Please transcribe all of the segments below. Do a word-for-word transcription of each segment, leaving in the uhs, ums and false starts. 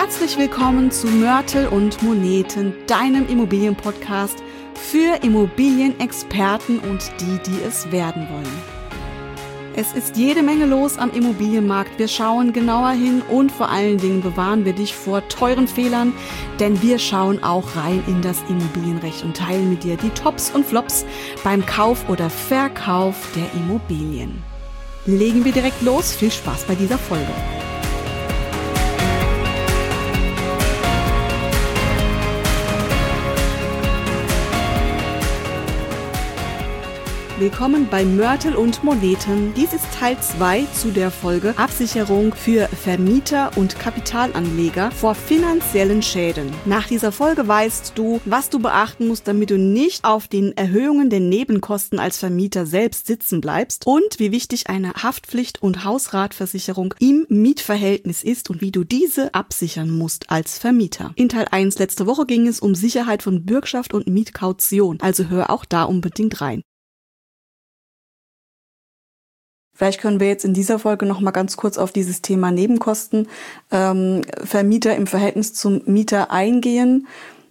Herzlich willkommen zu Mörtel und Moneten, deinem Immobilienpodcast für Immobilienexperten und die, die es werden wollen. Es ist jede Menge los am Immobilienmarkt. Wir schauen genauer hin und vor allen Dingen bewahren wir dich vor teuren Fehlern, denn wir schauen auch rein in das Immobilienrecht und teilen mit dir die Tops und Flops beim Kauf oder Verkauf der Immobilien. Legen wir direkt los. Viel Spaß bei dieser Folge. Willkommen bei Mörtel und Moneten. Dies ist Teil zwei zu der Folge Absicherung für Vermieter und Kapitalanleger vor finanziellen Schäden. Nach dieser Folge weißt du, was du beachten musst, damit du nicht auf den Erhöhungen der Nebenkosten als Vermieter selbst sitzen bleibst und wie wichtig eine Haftpflicht- und Hausratversicherung im Mietverhältnis ist und wie du diese absichern musst als Vermieter. In Teil eins letzte Woche ging es um Sicherheit von Bürgschaft und Mietkaution, also hör auch da unbedingt rein. Vielleicht können wir jetzt in dieser Folge noch mal ganz kurz auf dieses Thema Nebenkosten, ähm, Vermieter im Verhältnis zum Mieter eingehen.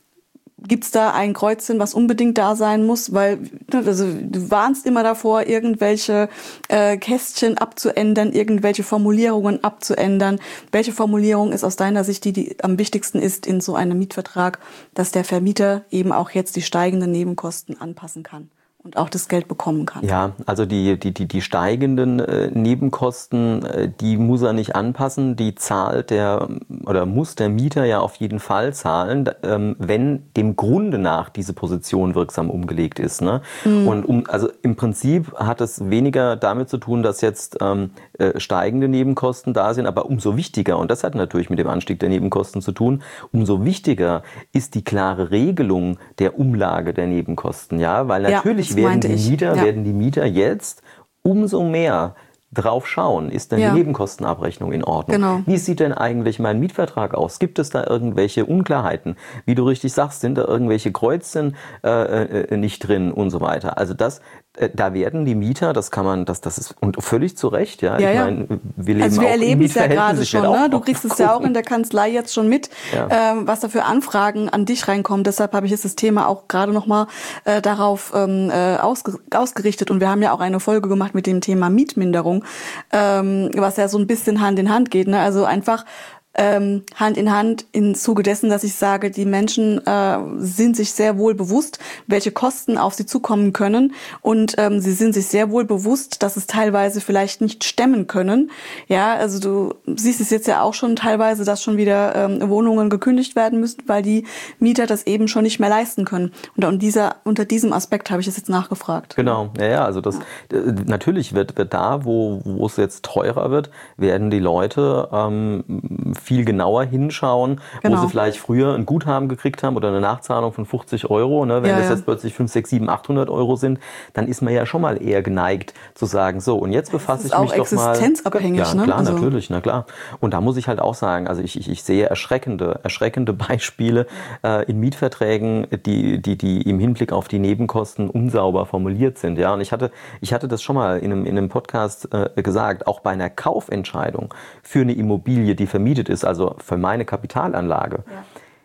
Gibt es da ein Kreuzchen, was unbedingt da sein muss? Weil also, du warnst immer davor, irgendwelche äh, Kästchen abzuändern, irgendwelche Formulierungen abzuändern. Welche Formulierung ist aus deiner Sicht die, die am wichtigsten ist in so einem Mietvertrag, dass der Vermieter eben auch jetzt die steigenden Nebenkosten anpassen kann und auch das Geld bekommen kann? Ja, also die, die, die, die steigenden äh, Nebenkosten, äh, die muss er nicht anpassen, die zahlt der oder muss der Mieter ja auf jeden Fall zahlen, ähm, wenn dem Grunde nach diese Position wirksam umgelegt ist. Ne? Mhm. Und um, also im Prinzip hat es weniger damit zu tun, dass jetzt ähm, äh, steigende Nebenkosten da sind, aber umso wichtiger, und das hat natürlich mit dem Anstieg der Nebenkosten zu tun, umso wichtiger ist die klare Regelung der Umlage der Nebenkosten, ja, weil natürlich Ja. Werden die, Mieter, ja. werden die Mieter jetzt umso mehr drauf schauen, ist denn ja. die Nebenkostenabrechnung in Ordnung? Genau. Wie sieht denn eigentlich mein Mietvertrag aus? Gibt es da irgendwelche Unklarheiten? Wie du richtig sagst, sind da irgendwelche Kreuzchen äh, äh, nicht drin und so weiter? Also das, äh, da werden die Mieter, das kann man, das, das ist und völlig zu Recht, ja. ja, ich ja. meine, wir leben also wir auch erleben es ja gerade schon, ne? Du kriegst es ja auch in der Kanzlei jetzt schon mit, ja. ähm, was da für Anfragen an dich reinkommen. Deshalb habe ich jetzt das Thema auch gerade nochmal äh, darauf ähm, äh, ausge- ausgerichtet. Und wir haben ja auch eine Folge gemacht mit dem Thema Mietminderung, ähm, was ja so ein bisschen Hand in Hand geht, ne? Also einfach ähm, Hand in Hand im Zuge dessen, dass ich sage, die Menschen äh, sind sich sehr wohl bewusst, welche Kosten auf sie zukommen können, und ähm, sie sind sich sehr wohl bewusst, dass es teilweise vielleicht nicht stemmen können. Ja, also du siehst es jetzt ja auch schon teilweise, dass schon wieder ähm, Wohnungen gekündigt werden müssen, weil die Mieter das eben schon nicht mehr leisten können. Und unter, dieser, unter diesem Aspekt habe ich das jetzt nachgefragt. Genau, ja, ja, also das ja. äh, natürlich wird, wird da, wo, wo es jetzt teurer wird, werden die Leute ähm, viel genauer hinschauen, genau. wo sie vielleicht früher ein Guthaben gekriegt haben oder eine Nachzahlung von fünfzig Euro. Ne? Wenn ja, das ja. jetzt plötzlich fünf, sechs, sieben, achthundert Euro sind, dann ist man ja schon mal eher geneigt zu sagen, so, und jetzt befasse ich mich doch mal... Das ist auch existenzabhängig, ja, ne? klar, also. natürlich, na klar. Und da muss ich halt auch sagen, also ich, ich, ich sehe erschreckende, erschreckende Beispiele äh, in Mietverträgen, die, die, die im Hinblick auf die Nebenkosten unsauber formuliert sind. Ja? Und ich hatte, ich hatte das schon mal in einem, in einem Podcast äh, gesagt, auch bei einer Kaufentscheidung für eine Immobilie, die vermietet ist, also für meine Kapitalanlage, ja.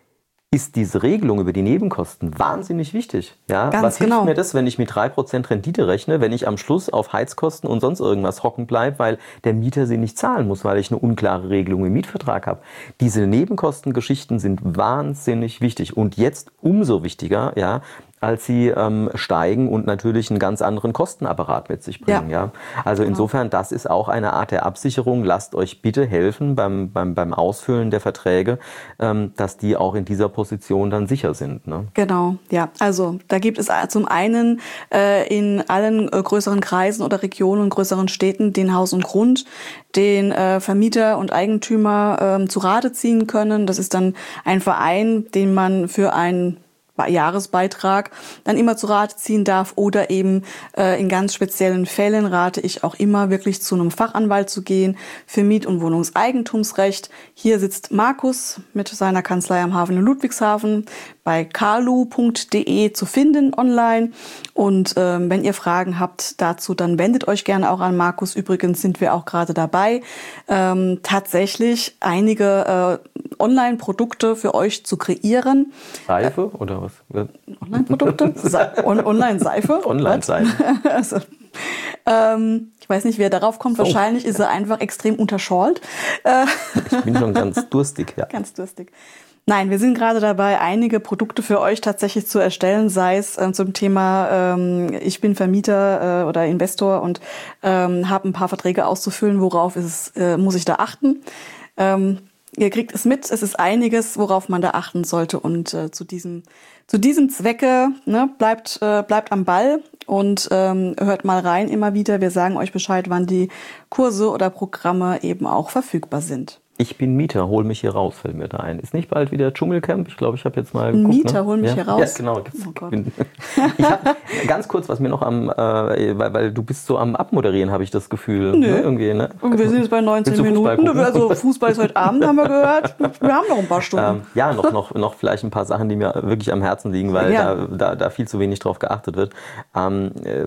ist diese Regelung über die Nebenkosten wahnsinnig wichtig. Ja? Ganz Was genau. hilft mir das, wenn ich mit drei Prozent Rendite rechne, wenn ich am Schluss auf Heizkosten und sonst irgendwas hocken bleibe, weil der Mieter sie nicht zahlen muss, weil ich eine unklare Regelung im Mietvertrag habe. Diese Nebenkostengeschichten sind wahnsinnig wichtig und jetzt umso wichtiger, ja, als sie ähm, steigen und natürlich einen ganz anderen Kostenapparat mit sich bringen. Ja. Ja? Also insofern, das ist auch eine Art der Absicherung. Lasst euch bitte helfen beim, beim, beim Ausfüllen der Verträge, ähm, dass die auch in dieser Position dann sicher sind. Ne? Genau, ja. Also da gibt es zum einen äh, in allen äh, größeren Kreisen oder Regionen, größeren Städten den Haus und Grund, den äh, Vermieter und Eigentümer äh, zu Rate ziehen können. Das ist dann ein Verein, den man für ein Jahresbeitrag dann immer zu Rate ziehen darf oder eben äh, in ganz speziellen Fällen rate ich auch immer wirklich zu einem Fachanwalt zu gehen für Miet- und Wohnungseigentumsrecht. Hier sitzt Markus mit seiner Kanzlei am Hafen in Ludwigshafen bei carlu punkt de zu finden online und ähm, wenn ihr Fragen habt dazu, dann wendet euch gerne auch an Markus. Übrigens sind wir auch gerade dabei, ähm, tatsächlich einige äh, Online-Produkte für euch zu kreieren. Seife oder was? Online-Produkte? Se- On- Online-Seife? Online-Seife. also, ähm, ich weiß nicht, wer darauf kommt. So. Wahrscheinlich ist er einfach extrem unterschorlt. Äh, ich bin schon ganz durstig, ja. Ganz durstig. Nein, wir sind gerade dabei, einige Produkte für euch tatsächlich zu erstellen, sei es äh, zum Thema, ähm, ich bin Vermieter äh, oder Investor und ähm, habe ein paar Verträge auszufüllen, worauf ist es, äh, muss ich da achten. Ähm, ihr kriegt es mit, es ist einiges, worauf man da achten sollte und äh, zu diesem zu diesem Zwecke ne, bleibt äh, bleibt am Ball und ähm, hört mal rein immer wieder. Wir sagen euch Bescheid, wann die Kurse oder Programme eben auch verfügbar sind. Ich bin Mieter, hol mich hier raus, fällt mir da ein. Ist nicht bald wieder Dschungelcamp? Ich glaube, ich habe jetzt mal geguckt. Mieter, ne? hol mich ja? hier raus? Ja, genau. Oh Gott. Ich hab, ganz kurz, was mir noch am, äh, weil, weil du bist so am Abmoderieren, habe ich das Gefühl. Nö. Ne? Irgendwie, ne? Wir sind jetzt bei neunzehn Minuten. Fußball also Fußball ist heute Abend, haben wir gehört. Wir haben noch ein paar Stunden. Ähm, ja, noch, noch, noch vielleicht ein paar Sachen, die mir wirklich am Herzen liegen, weil ja. da, da, da viel zu wenig drauf geachtet wird. Ähm,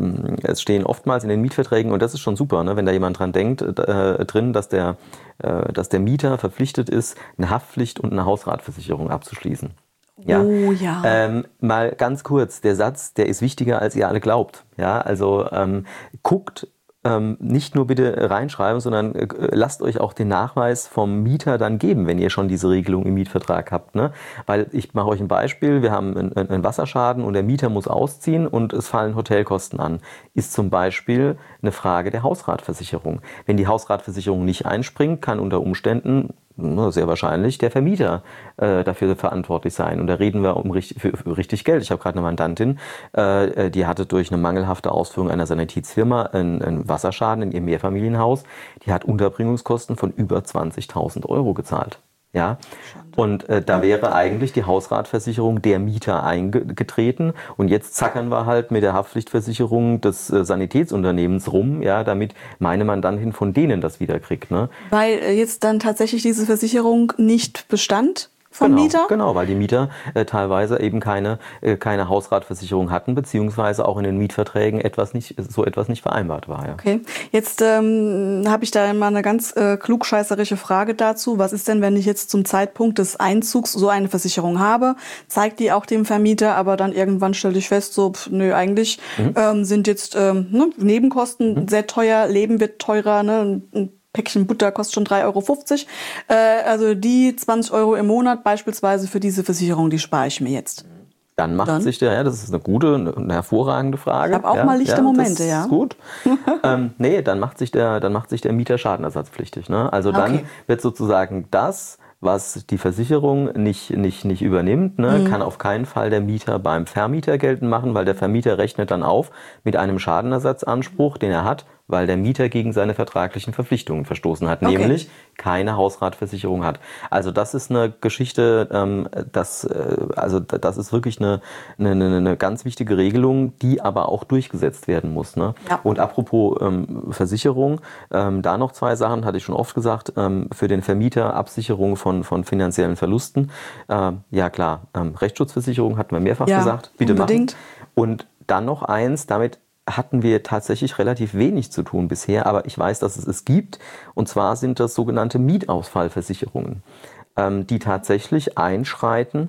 es stehen oftmals in den Mietverträgen, und das ist schon super, ne, wenn da jemand dran denkt, äh, drin, dass der dass der Mieter verpflichtet ist, eine Haftpflicht und eine Hausratversicherung abzuschließen. Ja. Oh ja. Ähm, mal ganz kurz, der Satz, der ist wichtiger, als ihr alle glaubt. Ja, also ähm, guckt, ähm, nicht nur bitte reinschreiben, sondern äh, lasst euch auch den Nachweis vom Mieter dann geben, wenn ihr schon diese Regelung im Mietvertrag habt. Ne? Weil ich mache euch ein Beispiel, wir haben einen, einen Wasserschaden und der Mieter muss ausziehen und es fallen Hotelkosten an. Ist zum Beispiel eine Frage der Hausratversicherung. Wenn die Hausratversicherung nicht einspringt, kann unter Umständen sehr wahrscheinlich der Vermieter äh, dafür verantwortlich sein. Und da reden wir um richtig, für, für richtig Geld. Ich habe gerade eine Mandantin, äh, die hatte durch eine mangelhafte Ausführung einer Sanitätsfirma einen, einen Wasserschaden in ihrem Mehrfamilienhaus. Die hat Unterbringungskosten von über zwanzigtausend Euro gezahlt. Ja, und äh, da wäre eigentlich die Hausratversicherung der Mieter eingetreten und jetzt zackern wir halt mit der Haftpflichtversicherung des äh, Sanitätsunternehmens rum, ja, damit meine Mandantin von denen das wieder kriegt. Ne? Weil äh, jetzt dann tatsächlich diese Versicherung nicht bestand? Vom genau, Mieter? Genau, weil die Mieter äh, teilweise eben keine, äh, keine Hausratversicherung hatten, beziehungsweise auch in den Mietverträgen etwas nicht, so etwas nicht vereinbart war. Ja. Okay, jetzt ähm, habe ich da mal eine ganz äh, klugscheißerische Frage dazu. Was ist denn, wenn ich jetzt zum Zeitpunkt des Einzugs so eine Versicherung habe, zeigt die auch dem Vermieter, aber dann irgendwann stelle ich fest, so, pf, nö, eigentlich mhm. ähm, sind jetzt ähm, ne, Nebenkosten mhm. sehr teuer, Leben wird teurer, ne, ein Päckchen Butter kostet schon drei Euro fünfzig. Äh, also die zwanzig Euro im Monat beispielsweise für diese Versicherung, die spare ich mir jetzt. Dann macht dann. sich der, ja, das ist eine gute, eine hervorragende Frage. Ich habe auch ja, mal lichte ja, Momente, das ja. Ist gut. ähm, nee, dann macht sich der, dann macht sich der Mieter schadenersatzpflichtig. Ne? Also dann okay. wird sozusagen das, was die Versicherung nicht, nicht, nicht übernimmt, ne, mhm. kann auf keinen Fall der Mieter beim Vermieter geltend machen, weil der Vermieter rechnet dann auf mit einem Schadenersatzanspruch, den er hat, weil der Mieter gegen seine vertraglichen Verpflichtungen verstoßen hat, okay. nämlich keine Hausratversicherung hat. Also das ist eine Geschichte, ähm, das, äh, also das ist wirklich eine, eine, eine ganz wichtige Regelung, die aber auch durchgesetzt werden muss. Ne? Ja. Und apropos ähm, Versicherung, ähm, da noch zwei Sachen, hatte ich schon oft gesagt, ähm, für den Vermieter Absicherung von, von finanziellen Verlusten. Ähm, ja klar, ähm, Rechtsschutzversicherung hatten wir mehrfach ja, gesagt, bitte unbedingt. machen. Und dann noch eins, damit hatten wir tatsächlich relativ wenig zu tun bisher, aber ich weiß, dass es es gibt. Und zwar sind das sogenannte Mietausfallversicherungen, ähm, die tatsächlich einschreiten,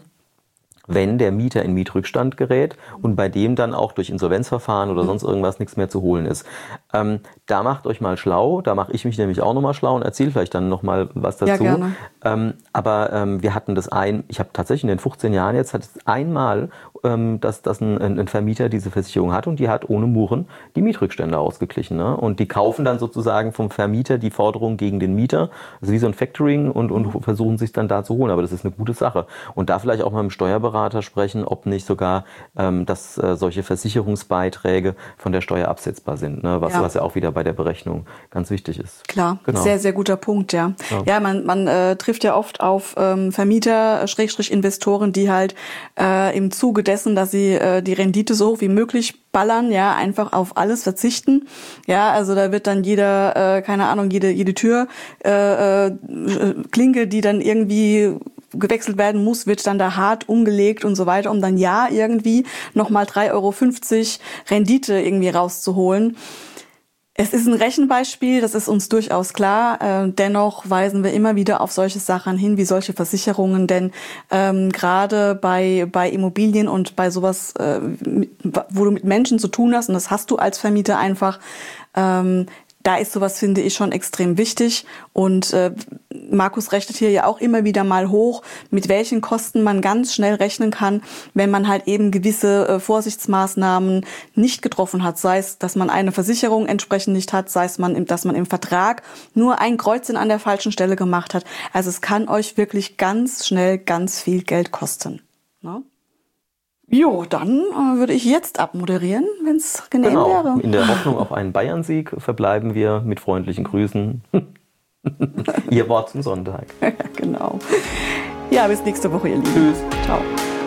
wenn der Mieter in Mietrückstand gerät und bei dem dann auch durch Insolvenzverfahren oder sonst irgendwas nichts mehr zu holen ist. Ähm, da macht euch mal schlau, da mache ich mich nämlich auch nochmal schlau und erzähle vielleicht dann nochmal was dazu. Ja, gerne. Ähm, aber ähm, wir hatten das ein, ich habe tatsächlich in den fünfzehn Jahren jetzt, hat es einmal, ähm, dass, dass ein, ein Vermieter diese Versicherung hat und die hat ohne Murren die Mietrückstände ausgeglichen. Ne? Und die kaufen dann sozusagen vom Vermieter die Forderung gegen den Mieter, also wie so ein Factoring und, und versuchen sich dann da zu holen. Aber das ist eine gute Sache. Und da vielleicht auch mal mit dem Steuerberater sprechen, ob nicht sogar, ähm, dass äh, solche Versicherungsbeiträge von der Steuer absetzbar sind, ne? Was, ja. was ja auch wieder bei der Berechnung ganz wichtig ist. Klar, genau. Sehr, sehr guter Punkt, ja. Ja, ja man, man äh, trifft ja oft auf ähm, Vermieter, Schrägstrich Investoren, die halt äh, im Zuge dessen, dass sie äh, die Rendite so hoch wie möglich ballern, ja, einfach auf alles verzichten. Ja, also da wird dann jeder, äh, keine Ahnung, jede jede Tür, äh, äh, Klinke, die dann irgendwie gewechselt werden muss, wird dann da hart umgelegt und so weiter, um dann ja irgendwie nochmal drei Euro fünfzig Rendite irgendwie rauszuholen. Es ist ein Rechenbeispiel, das ist uns durchaus klar. Äh, dennoch weisen wir immer wieder auf solche Sachen hin, wie solche Versicherungen. Denn ähm, gerade bei bei Immobilien und bei sowas, äh, wo du mit Menschen zu tun hast, und das hast du als Vermieter einfach, ähm, da ist sowas, finde ich, schon extrem wichtig. Und äh, Markus rechnet hier ja auch immer wieder mal hoch, mit welchen Kosten man ganz schnell rechnen kann, wenn man halt eben gewisse äh, Vorsichtsmaßnahmen nicht getroffen hat. Sei es, dass man eine Versicherung entsprechend nicht hat, sei es, man, dass man im Vertrag nur ein Kreuzchen an der falschen Stelle gemacht hat. Also es kann euch wirklich ganz schnell ganz viel Geld kosten. Ne? Jo, dann äh, würde ich jetzt abmoderieren, wenn es genehm genau. wäre. In der Hoffnung auf einen Bayern-Sieg verbleiben wir mit freundlichen Grüßen. Ihr Wort zum Sonntag. Genau. Ja, bis nächste Woche, ihr Lieben. Tschüss. Ciao.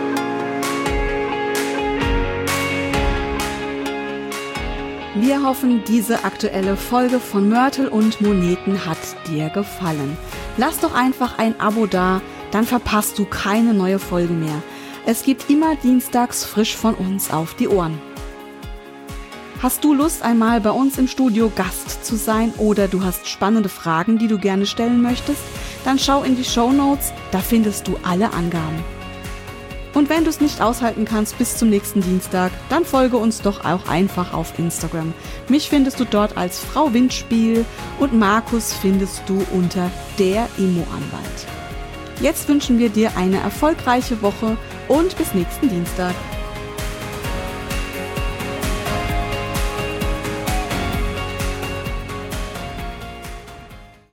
Wir hoffen, diese aktuelle Folge von Mörtel und Moneten hat dir gefallen. Lass doch einfach ein Abo da, dann verpasst du keine neue Folge mehr. Es gibt immer dienstags frisch von uns auf die Ohren. Hast du Lust, einmal bei uns im Studio Gast zu sein oder du hast spannende Fragen, die du gerne stellen möchtest? Dann schau in die Shownotes, da findest du alle Angaben. Und wenn du es nicht aushalten kannst bis zum nächsten Dienstag, dann folge uns doch auch einfach auf Instagram. Mich findest du dort als Frau Windspiel und Markus findest du unter der Immo-Anwalt. Jetzt wünschen wir dir eine erfolgreiche Woche und bis nächsten Dienstag.